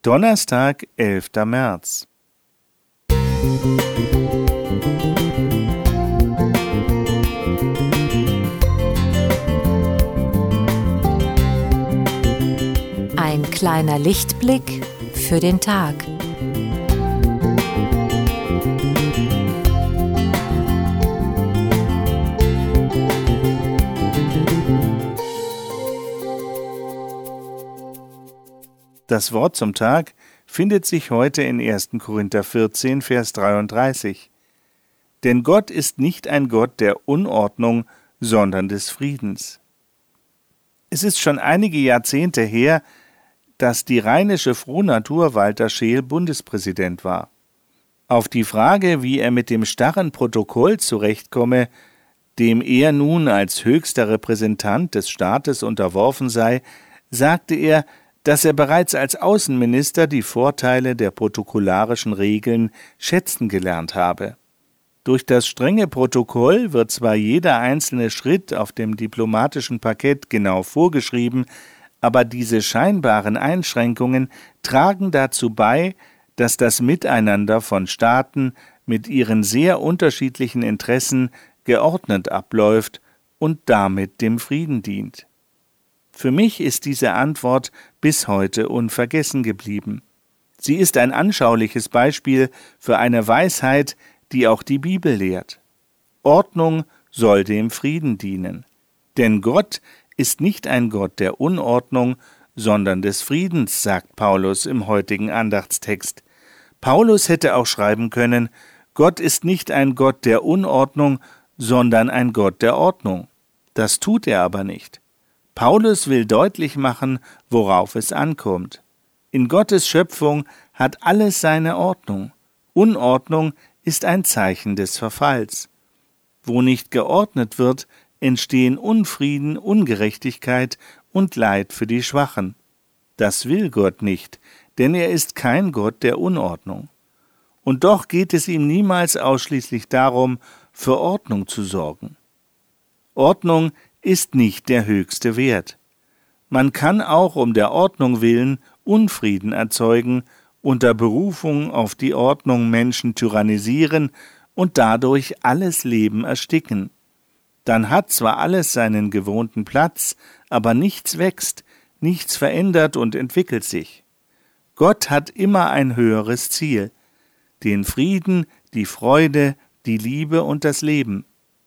Donnerstag, 11. März. Ein kleiner Lichtblick für den Tag. Das Wort zum Tag findet sich heute in 1. Korinther 14, Vers 33. Denn Gott ist nicht ein Gott der Unordnung, sondern des Friedens. Es ist schon einige Jahrzehnte her, dass die rheinische Frohnatur Walter Scheel Bundespräsident war. Auf die Frage, wie er mit dem starren Protokoll zurechtkomme, dem er nun als höchster Repräsentant des Staates unterworfen sei, sagte er, dass er bereits als Außenminister die Vorteile der protokollarischen Regeln schätzen gelernt habe. Durch das strenge Protokoll wird zwar jeder einzelne Schritt auf dem diplomatischen Parkett genau vorgeschrieben, aber diese scheinbaren Einschränkungen tragen dazu bei, dass das Miteinander von Staaten mit ihren sehr unterschiedlichen Interessen geordnet abläuft und damit dem Frieden dient. Für mich ist diese Antwort bis heute unvergessen geblieben. Sie ist ein anschauliches Beispiel für eine Weisheit, die auch die Bibel lehrt. Ordnung soll dem Frieden dienen. Denn Gott ist nicht ein Gott der Unordnung, sondern des Friedens, sagt Paulus im heutigen Andachtstext. Paulus hätte auch schreiben können, Gott ist nicht ein Gott der Unordnung, sondern ein Gott der Ordnung. Das tut er aber nicht. Paulus will deutlich machen, worauf es ankommt. In Gottes Schöpfung hat alles seine Ordnung. Unordnung ist ein Zeichen des Verfalls. Wo nicht geordnet wird, entstehen Unfrieden, Ungerechtigkeit und Leid für die Schwachen. Das will Gott nicht, denn er ist kein Gott der Unordnung. Und doch geht es ihm niemals ausschließlich darum, für Ordnung zu sorgen. Ordnung ist nicht der höchste Wert. Man kann auch um der Ordnung willen Unfrieden erzeugen, unter Berufung auf die Ordnung Menschen tyrannisieren und dadurch alles Leben ersticken. Dann hat zwar alles seinen gewohnten Platz, aber nichts wächst, nichts verändert und entwickelt sich. Gott hat immer ein höheres Ziel, den Frieden, die Freude, die Liebe und das Leben.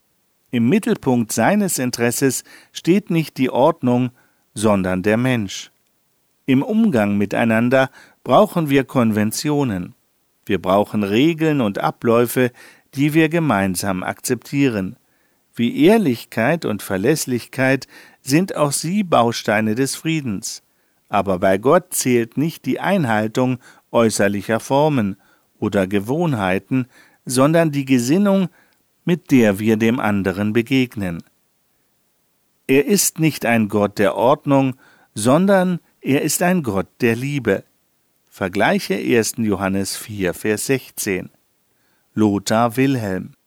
Im Mittelpunkt seines Interesses steht nicht die Ordnung, sondern der Mensch. Im Umgang miteinander brauchen wir Konventionen. Wir brauchen Regeln und Abläufe, die wir gemeinsam akzeptieren. Wie Ehrlichkeit und Verlässlichkeit sind auch sie Bausteine des Friedens. Aber bei Gott zählt nicht die Einhaltung äußerlicher Formen oder Gewohnheiten, sondern die Gesinnung, mit der wir dem anderen begegnen. Er ist nicht ein Gott der Ordnung, sondern er ist ein Gott der Liebe. Vergleiche 1. Johannes 4, Vers 16. Lothar Wilhelm.